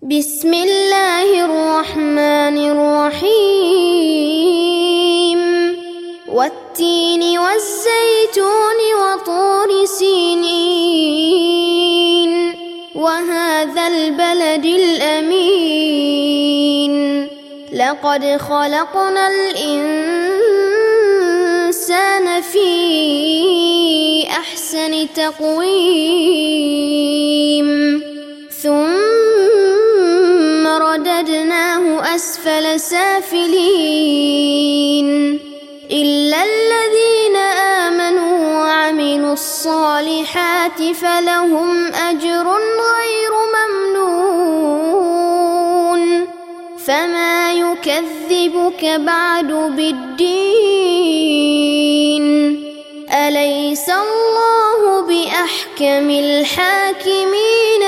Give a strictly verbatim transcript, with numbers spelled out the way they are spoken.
بسم الله الرحمن الرحيم والتين والزيتون وطور سينين وهذا البلد الأمين لقد خلقنا الإنسان في أحسن تقويم ثم رددناه أسفل سافلين إلا الذين آمنوا وعملوا الصالحات فلهم أجر غير ممنون فما يكذبك بعد بالدين أليس الله بأحكم الحاكمين